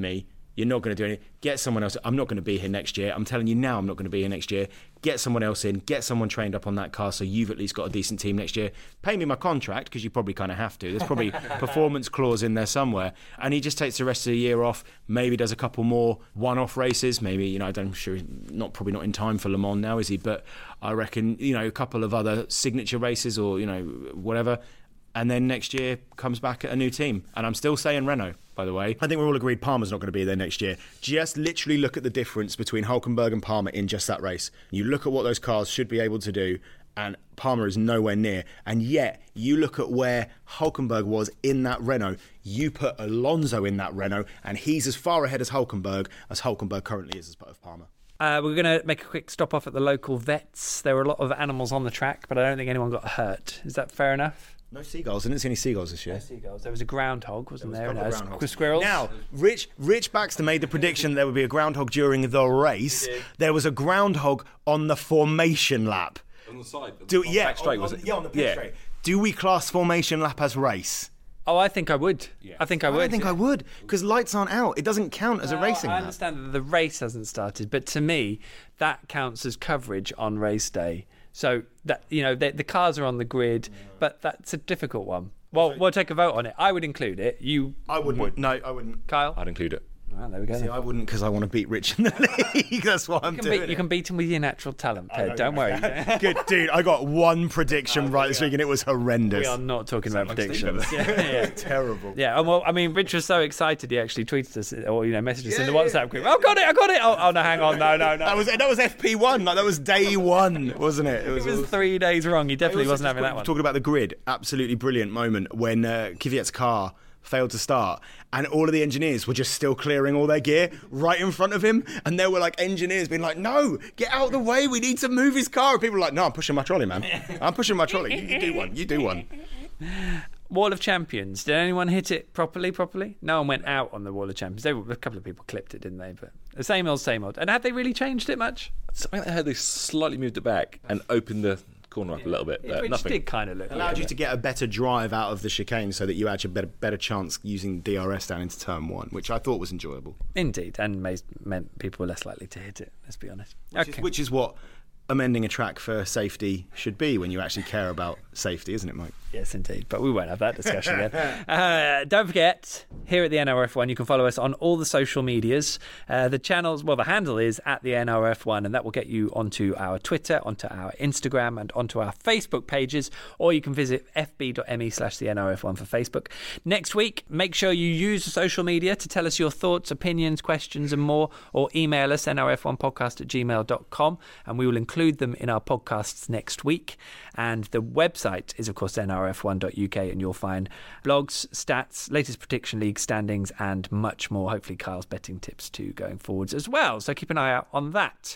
Speaker 3: You're not going to do anything. Get someone else. I'm not going to be here next year. I'm telling you now, I'm not going to be here next year. Get someone else in. Get someone trained up on that car so you've at least got a decent team next year. Pay me my contract, because you probably kind of have to. There's probably a performance clause in there somewhere. And he just takes the rest of the year off, maybe does a couple more one-off races. Maybe, you know, I don't, I'm sure he's not probably not in time for Le Mans now, is he? But I reckon, you know, a couple of other signature races or, you know, whatever. And then next year comes back at a new team. And I'm still saying Renault, by the way. I think we're all agreed Palmer's not going to be there next year. Just literally look at the difference between Hülkenberg and Palmer in just that race. You look at what those cars should be able to do, and Palmer is nowhere near. And yet, you look at where Hülkenberg was in that Renault, you put Alonso in that Renault, and he's as far ahead as Hülkenberg as Hülkenberg currently is of Palmer.
Speaker 1: Uh, we're going to make a quick stop off at the local vets. There were a lot of animals on the track, but I don't think anyone got hurt. Is that fair enough?
Speaker 3: No seagulls. I didn't see any seagulls this year.
Speaker 1: No seagulls. There was a groundhog, wasn't there?
Speaker 3: There was
Speaker 1: and
Speaker 3: a
Speaker 1: uh,
Speaker 3: groundhog.
Speaker 1: Squirrels.
Speaker 3: Now, Rich Rich Baxter made the prediction there would be a groundhog during the race. There was a groundhog on the formation lap.
Speaker 2: On the side.
Speaker 3: Do,
Speaker 2: on
Speaker 3: yeah,
Speaker 2: back straight,
Speaker 3: on,
Speaker 2: was
Speaker 3: on,
Speaker 2: it?
Speaker 3: yeah, on the pit
Speaker 2: Yeah.
Speaker 3: straight. Do we class formation lap as race?
Speaker 1: Oh, I think I would.
Speaker 2: Yeah.
Speaker 1: I think I
Speaker 3: I
Speaker 1: would.
Speaker 3: don't think I would, because lights aren't out. It doesn't count as a
Speaker 1: No,
Speaker 3: racing
Speaker 1: I
Speaker 3: lap.
Speaker 1: understand that the race hasn't started, but to me, that counts as coverage on race day. So that, you know, the, the cars are on the grid, but that's a difficult one. Well, we'll take a vote on it. I would include it. You,
Speaker 3: I wouldn't. No, I wouldn't.
Speaker 1: Kyle?
Speaker 2: I'd include it.
Speaker 1: Oh, there we go.
Speaker 3: See,
Speaker 1: then.
Speaker 3: I wouldn't, because I want to beat Rich in the league. That's what I'm
Speaker 1: You can,
Speaker 3: doing.
Speaker 1: beat, you
Speaker 3: it.
Speaker 1: can beat him with your natural talent, Ped. Don't worry.
Speaker 3: Good, dude. I got one prediction right this week, and it was horrendous.
Speaker 1: We are not talking about
Speaker 2: like
Speaker 1: predictions.
Speaker 2: Steve,
Speaker 1: yeah, yeah.
Speaker 3: Terrible.
Speaker 1: Yeah, and well, I mean, Rich was so excited he actually tweeted us or you know messaged us in the
Speaker 3: Yeah,
Speaker 1: WhatsApp
Speaker 3: yeah,
Speaker 1: group.
Speaker 3: yeah.
Speaker 1: Oh, got it! I got it! Oh, oh no, hang on, no, no, no.
Speaker 3: That was that was F P one. Like that was day one, wasn't it?
Speaker 1: It was three days wrong. He definitely wasn't having that one.
Speaker 3: Talking about the grid, absolutely brilliant moment when uh, Kvyat's car failed to start, and all of the engineers were just still clearing all their gear right in front of him, and there were like engineers being like, "No, get out of the way. We need to move his car." And people were like, "No, I'm pushing my trolley, man. I'm pushing my trolley. You, you do one. You do one."
Speaker 1: Wall of Champions. Did anyone hit it properly? Properly? No one went out on the Wall of Champions. They were, a couple of people clipped it, didn't they? But the same old, same old. And had they really changed it much?
Speaker 2: I heard they slightly moved it back and opened the corner up a little bit, but
Speaker 1: Which
Speaker 2: nothing.
Speaker 1: did kind of look.
Speaker 3: Allowed you to get a better drive out of the chicane, so that you had a better better chance using D R S down into turn one, which I thought was enjoyable.
Speaker 1: Indeed, and may, meant people were less likely to hit it. Let's be honest.
Speaker 3: Which,
Speaker 1: Okay.
Speaker 3: is, which is what amending a track for safety should be, when you actually care about safety, isn't it, Mike?
Speaker 1: Yes, indeed. But we won't have that discussion again. Uh, don't forget, here at the N R F one, you can follow us on all the social medias. Uh, the channels, well, the handle is at the N R F one, and that will get you onto our Twitter, onto our Instagram, and onto our Facebook pages. Or you can visit fb.me slash the NRF1 for Facebook. Next week, make sure you use the social media to tell us your thoughts, opinions, questions, and more, or email us, N R F one podcast at gmail dot com, and we will include them in our podcasts next week. And the website is, of course, N R F one dot U K, and you'll find blogs, stats, latest prediction league standings, and much more. Hopefully, Kyle's betting tips too going forwards as well. So keep an eye out on that.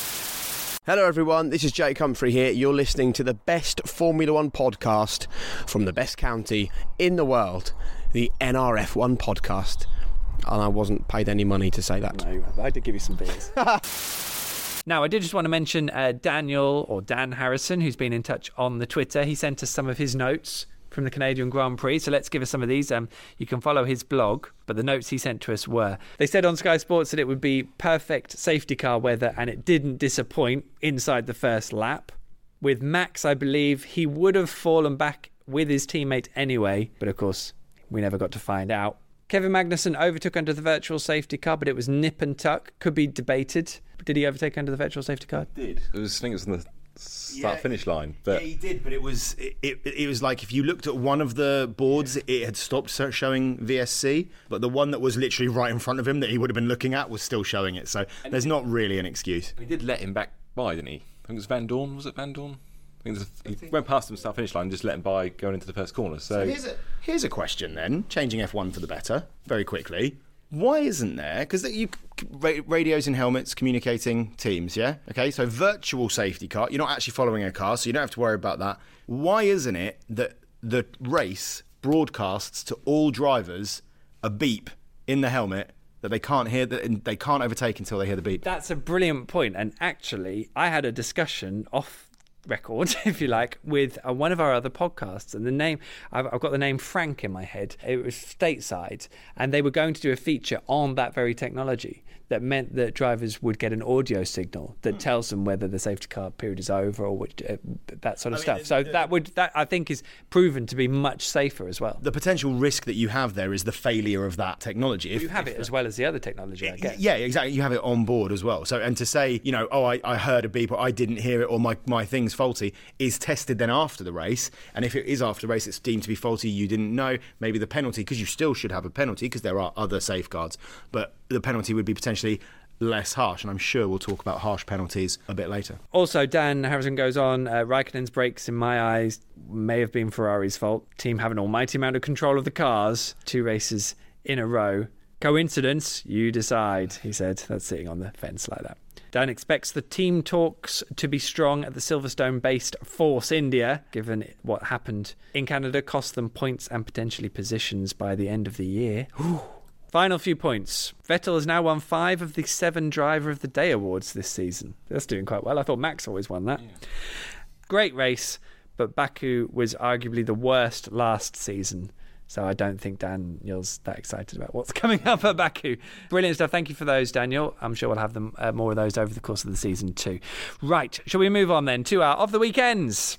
Speaker 4: Hello everyone, this is Jake Humphrey here. You're listening to the best Formula One podcast from the best county in the world, the N R F one podcast. And I wasn't paid any money to say that.
Speaker 1: No, I did give you some beers. Now, I did just want to mention uh, Daniel, or Dan Harrison, who's been in touch on the Twitter. He sent us some of his notes from the Canadian Grand Prix, so let's give us some of these. Um, you can follow his blog, but the notes he sent to us were, they said on Sky Sports that it would be perfect safety car weather, and it didn't disappoint inside the first lap. With Max, I believe he would have fallen back with his teammate anyway, but of course, we never got to find out. Kevin Magnussen overtook under the virtual safety car, but it was nip and tuck. Could be debated. Did he overtake under the virtual safety car?
Speaker 2: Did. It was, I think it was on the start-finish line. But
Speaker 3: Yeah, he did, but it was it, it, it was like if you looked at one of the boards, it had stopped so- showing V S C, but the one that was literally right in front of him that he would have been looking at was still showing it. So there's not really an excuse.
Speaker 2: he did let him back by, didn't he? I think it was Van Dorn. Was it Van Dorn? I think, it was, he went past him start-finish line and just let him by going into the first corner. So,
Speaker 3: Here's a, here's a question then, changing F one for the better, very quickly. Why isn't there, because you radios and helmets communicating teams, yeah? Okay, so virtual safety car, you're not actually following a car, so you don't have to worry about that. Why isn't it that the race broadcasts to all drivers a beep in the helmet that they can't hear, that they can't overtake until they hear the beep?
Speaker 1: That's a brilliant point. And actually, I had a discussion off record, if you like, with uh, one of our other podcasts. And the name, I've, I've got the name Frank in my head. It was Stateside, and they were going to do a feature on that very technology that meant that drivers would get an audio signal that mm. tells them whether the safety car period is over or which, uh, that sort of I stuff. Mean, so the, that would that I think is proven to be much safer as well.
Speaker 3: The potential risk that you have there is the failure of that technology. If,
Speaker 1: you have it as well as the other technology, I guess.
Speaker 3: Yeah, exactly. You have it on board as well. So, and to say, you know, oh, I, I heard a beep or I didn't hear it or my, my thing's faulty is tested then after the race. And if it is after the race, it's deemed to be faulty, you didn't know, maybe the penalty, because you still should have a penalty because there are other safeguards, but the penalty would be potentially less harsh, and I'm sure we'll talk about harsh penalties a bit later.
Speaker 1: Also, Dan Harrison goes on, uh, Raikkonen's brakes, in my eyes, may have been Ferrari's fault. Team have an almighty amount of control of the cars, two races in a row. Coincidence? You decide, he said. That's sitting on the fence like that. Dan expects the team talks to be strong at the Silverstone-based Force India, given what happened in Canada cost them points and potentially positions by the end of the year. Ooh. Final few points. Vettel has now won five of the seven Driver of the Day awards this season. That's doing quite well. I thought Max always won that. Yeah. Great race, but Baku was arguably the worst last season. So I don't think Daniel's that excited about what's coming up at Baku. Brilliant stuff. Thank you for those, Daniel. I'm sure we'll have them uh, more of those over the course of the season too. Right, shall we move on then to our Of the Weekends?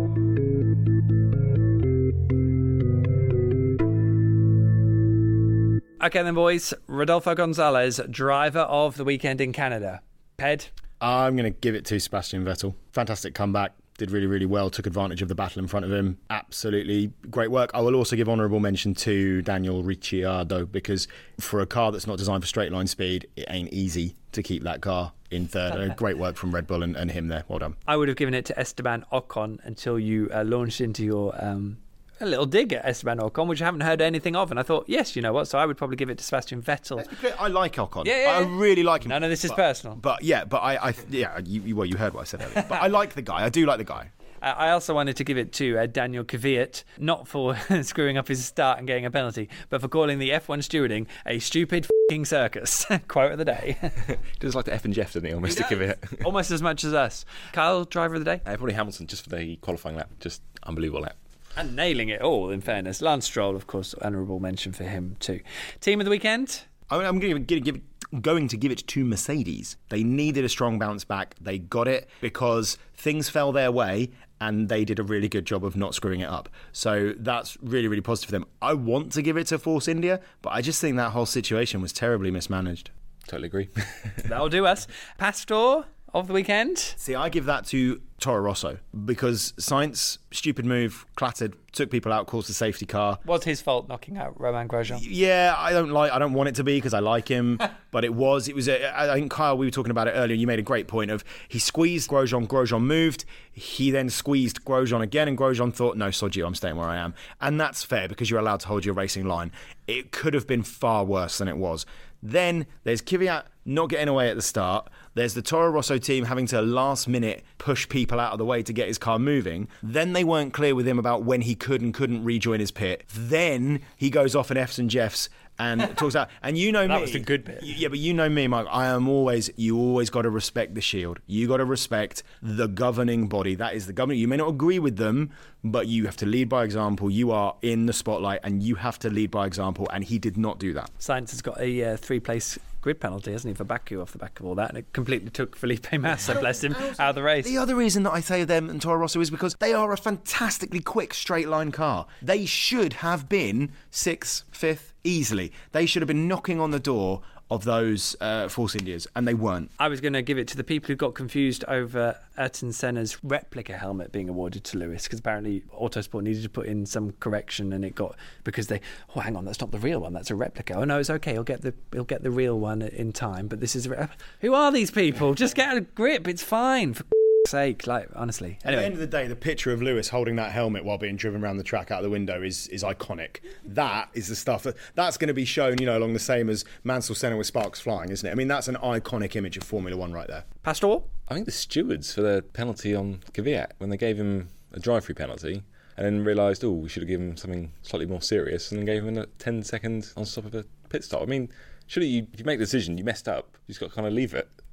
Speaker 1: Okay then, boys. Rodolfo Gonzalez, driver of the weekend in Canada. Ped?
Speaker 3: I'm going to give it to Sebastian Vettel. Fantastic comeback. Did really, really well. Took advantage of the battle in front of him. Absolutely great work. I will also give honourable mention to Daniel Ricciardo, because for a car that's not designed for straight line speed, it ain't easy to keep that car in third. Great work from Red Bull and, and him there. Well done.
Speaker 1: I would have given it to Esteban Ocon until you uh, launched into your... Um a little dig at Esteban Ocon, which I haven't heard anything of, and I thought, yes, you know what, so I would probably give it to Sebastian Vettel.
Speaker 3: Let's be clear, I like Ocon.
Speaker 1: Yeah, yeah,
Speaker 3: I really like him.
Speaker 1: None of this is
Speaker 3: but,
Speaker 1: personal.
Speaker 3: But yeah, but I, I yeah, you, well, you heard what I said earlier. But I like the guy. I do like the guy.
Speaker 1: Uh, I also wanted to give it to uh, Daniel Kvyat, not for screwing up his start and getting a penalty, but for calling the F one stewarding a stupid f***ing circus. Quote of the day.
Speaker 2: He does like the F and Jeff, doesn't he, almost, to Kvyat.
Speaker 1: Almost as much as us. Kyle, driver of the day?
Speaker 2: Uh, probably Hamilton, just for the qualifying lap. Just unbelievable lap.
Speaker 1: And nailing it all, in fairness. Lance Stroll, of course, honourable mention for him too. Team of the weekend?
Speaker 3: I'm going to give it, going to give it to Mercedes. They needed a strong bounce back. They got it because things fell their way and they did a really good job of not screwing it up. So that's really, really positive for them. I want to give it to Force India, but I just think that whole situation was terribly mismanaged.
Speaker 2: Totally agree.
Speaker 1: That'll do us. Pastor of the weekend?
Speaker 3: See, I give that to Toro Rosso because Sainz, stupid move, clattered, took people out, caused a safety car.
Speaker 1: Was his fault knocking out Romain Grosjean?
Speaker 3: Yeah, I don't like. I don't want it to be because I like him, but it was. It was. A, I think Kyle, we were talking about it earlier. You made a great point of he squeezed Grosjean. Grosjean moved. He then squeezed Grosjean again, and Grosjean thought, "No, sod you, I'm staying where I am," and that's fair because you're allowed to hold your racing line. It could have been far worse than it was. Then there's Kvyat not getting away at the start. There's the Toro Rosso team having to last minute push people out of the way to get his car moving. Then they weren't clear with him about when he could and couldn't rejoin his pit. Then he goes off in F's and Jeff's and talks out. And you know
Speaker 1: that
Speaker 3: me.
Speaker 1: That was the good bit.
Speaker 3: Yeah, but you know me, Mike. I am always, you always got to respect the shield. You got to respect the governing body. That is the government. You may not agree with them, but you have to lead by example. You are in the spotlight and you have to lead by example. And he did not do that.
Speaker 1: Sainz has got a uh, three-place grid penalty, hasn't he, for Baku off the back of all that, and it completely took Felipe Massa, bless him, out of the race.
Speaker 3: The other reason that I say them and Toro Rosso is because they are a fantastically quick straight line car. They should have been sixth, fifth, easily. They should have been knocking on the door of those uh, Force Indias, and they weren't.
Speaker 1: I was going to give it to the people who got confused over Ayrton Senna's replica helmet being awarded to Lewis, because apparently Autosport needed to put in some correction, and it got because they oh hang on, that's not the real one, that's a replica. Oh no, it's okay, he'll get the he'll get the real one in time, but this is a, who are these people? Just get a grip, it's fine. For sake, like honestly. Anyway.
Speaker 3: At the end of the day, the picture of Lewis holding that helmet while being driven around the track out the window is is iconic. That is the stuff that that's going to be shown, you know, along the same as Mansell Senna with sparks flying, isn't it? I mean, that's an iconic image of Formula One right there.
Speaker 1: Pastor?
Speaker 2: I think the stewards for the penalty on Kvyat, when they gave him a drive-through penalty and then realised, oh, we should have given him something slightly more serious, and then gave him a ten second on top of a pit stop. I mean, surely you, if you make the decision, you messed up, you just got to kind of leave it, but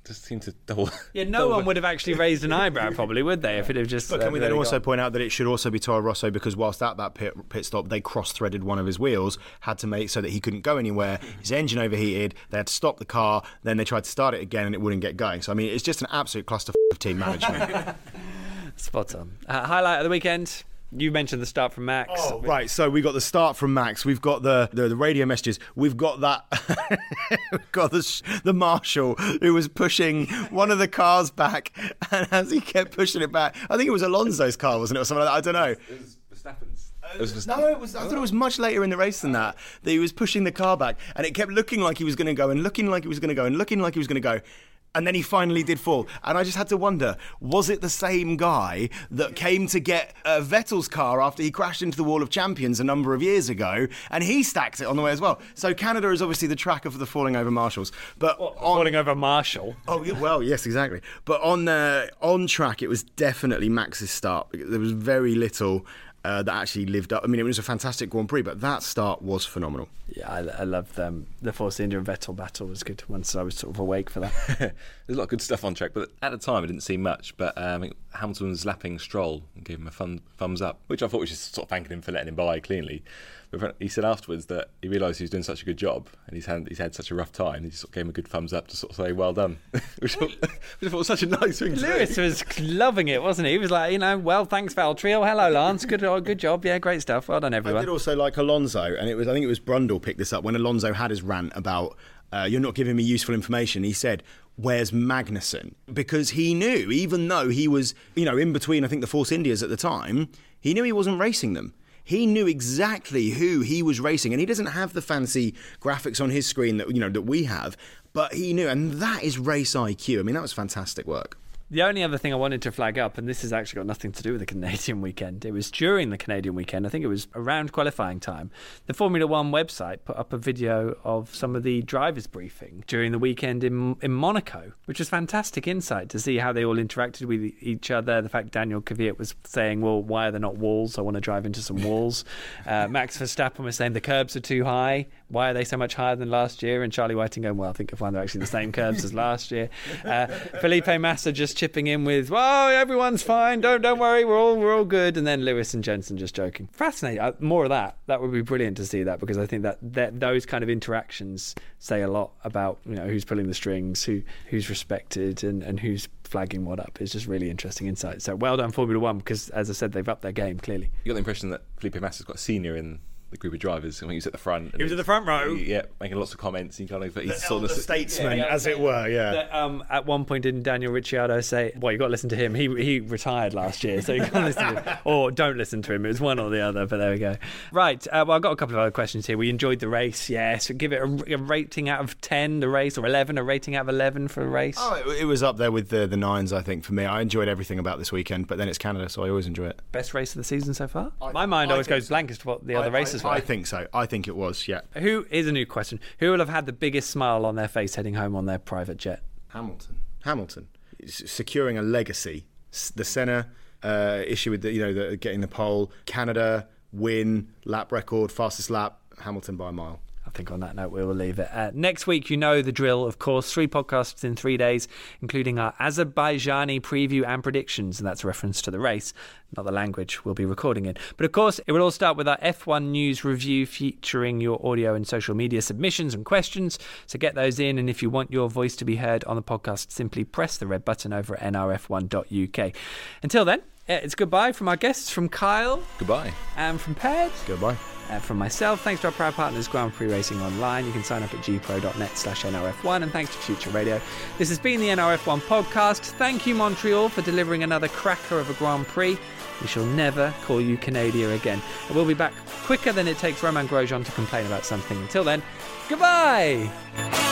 Speaker 2: just seemed to double.
Speaker 1: Yeah, no one would have actually raised an eyebrow, probably, would they, if it had just.
Speaker 3: But can
Speaker 1: uh,
Speaker 3: we then
Speaker 1: really
Speaker 3: also
Speaker 1: gone.
Speaker 3: point out that it should also be Toro Rosso because whilst at that pit, pit stop they cross-threaded one of his wheels, had to make so that he couldn't go anywhere. His engine overheated. They had to stop the car. Then they tried to start it again and it wouldn't get going. So I mean, it's just an absolute cluster of team management.
Speaker 1: Spot on. Uh, highlight of the weekend. You mentioned the start from Max.
Speaker 3: Oh, right. So we got the start from Max. We've got the the, the radio messages. We've got that. We've got the sh- the marshal who was pushing one of the cars back, and as he kept pushing it back, I think it was Alonso's car, wasn't it, or something like that? I don't know.
Speaker 2: It was Verstappen's. It was Verstappen.
Speaker 3: No, it was. I thought it was much later in the race than that. That he was pushing the car back, and it kept looking like he was going to go, and looking like he was going to go, and looking like he was going to go. And then he finally did fall. And I just had to wonder, was it the same guy that came to get uh, Vettel's car after he crashed into the Wall of Champions a number of years ago? And he stacked it on the way as well. So Canada is obviously the track of the falling over marshals. But
Speaker 1: Well,
Speaker 3: on,
Speaker 1: falling over Marshall.
Speaker 3: Oh, yeah, well, yes, exactly. But on uh, on track, it was definitely Max's start. There was very little uh, that actually lived up. I mean, it was a fantastic Grand Prix, but that start was phenomenal.
Speaker 1: Yeah, I, I loved um, the Force India and Vettel battle was good once I was sort of awake for that.
Speaker 2: There's a lot of good stuff on track, but at the time it didn't seem much. But um, I think Hamilton was lapping Stroll and gave him a fun, thumbs up, which I thought was just sort of thanking him for letting him by cleanly. But he said afterwards that he realised he was doing such a good job and he's had he's had such a rough time. He just sort of gave him a good thumbs up to sort of say well done, which, I thought, which I thought was such a nice thing to
Speaker 1: Lewis
Speaker 2: do.
Speaker 1: was loving it, wasn't he? He was like, you know, well, thanks, Valtteri. Oh, hello, Lance. Good, oh, good job. Yeah, great stuff. Well done,
Speaker 3: I
Speaker 1: everyone.
Speaker 3: did also like Alonso, and it was I think it was Brundle picked this up when Alonso had his rant about uh, you're not giving me useful information. He said, "Where's Magnussen?" Because he knew, even though he was, you know, in between, I think the Force Indias at the time, he knew he wasn't racing them. He knew exactly who he was racing, and he doesn't have the fancy graphics on his screen that you know that we have, but he knew, and that is race I Q. I mean, that was fantastic work.
Speaker 1: The only other thing I wanted to flag up, and this has actually got nothing to do with the Canadian weekend, it was during the Canadian weekend, I think it was around qualifying time, the Formula One website put up a video of some of the drivers' briefing during the weekend in in Monaco, which was fantastic insight to see how they all interacted with each other. The fact Daniel Kvyat was saying, well, why are there not walls? I want to drive into some walls. Uh, Max Verstappen was saying the curbs are too high. Why are they so much higher than last year? And Charlie Whiting going, well, I think I find they're actually the same curbs as last year. Uh, Felipe Massa just chipping in with, "Well, everyone's fine. Don't don't worry. We're all we're all good." And then Lewis and Jensen just joking. Fascinating. Uh, more of that. That would be brilliant to see that because I think that, that those kind of interactions say a lot about you know who's pulling the strings, who who's respected, and, and who's flagging what up. It's just really interesting insight. So well done Formula One because, as I said, they've upped their game clearly.
Speaker 2: You got the impression that Felipe Massa's quite senior in the group of drivers, and when he was at the front,
Speaker 1: He was at the front row.
Speaker 2: yeah, making lots of comments. And kind of, he's sort of
Speaker 3: statesman,
Speaker 1: Yeah, yeah.
Speaker 3: as it were, yeah.
Speaker 1: That, um, at one point, didn't Daniel Ricciardo say, well, you got to listen to him. He he retired last year, so you can't listen to him. Or don't listen to him. It was one or the other, but there we go. Right, uh, well, I've got a couple of other questions here. We enjoyed the race, yes. Give it a, a rating out of ten, the race, or eleven, a rating out of eleven for the race.
Speaker 3: Oh, it, it was up there with the, the nines, I think, for me. I enjoyed everything about this weekend, but then it's Canada, so I always enjoy it.
Speaker 1: Best race of the season so far?
Speaker 3: I-
Speaker 1: My mind
Speaker 3: I
Speaker 1: always
Speaker 3: think
Speaker 1: goes
Speaker 3: so.
Speaker 1: blank as to what the other
Speaker 3: I,
Speaker 1: races
Speaker 3: I,
Speaker 1: were.
Speaker 3: I think so. I think it was, yeah.
Speaker 1: Who is a new question? Who will have had the biggest smile on their face heading home on their private jet?
Speaker 3: Hamilton. Hamilton. It's securing a legacy. S- The Senna uh, issue with the, you know the, getting the pole, Canada win, lap record, fastest lap, Hamilton by a mile.
Speaker 1: I think on that note, we will leave it. Uh, next week, you know the drill, of course. Three podcasts in three days, including our Azerbaijani preview and predictions. And that's a reference to the race, not the language we'll be recording in. But of course, it will all start with our F one News review featuring your audio and social media submissions and questions. So get those in. And if you want your voice to be heard on the podcast, simply press the red button over at N R F one dot U K. Until then, it's goodbye from our guests, from Kyle
Speaker 2: goodbye.
Speaker 1: and from Ped.
Speaker 3: Goodbye.
Speaker 1: Uh, from myself, thanks to our proud partners, Grand Prix Racing Online. You can sign up at g pro dot net slash N R F one, and thanks to Future Radio. This has been the N R F one podcast. Thank you, Montreal, for delivering another cracker of a Grand Prix. We shall never call you Canada again. And we'll be back quicker than it takes Romain Grosjean to complain about something. Until then, goodbye!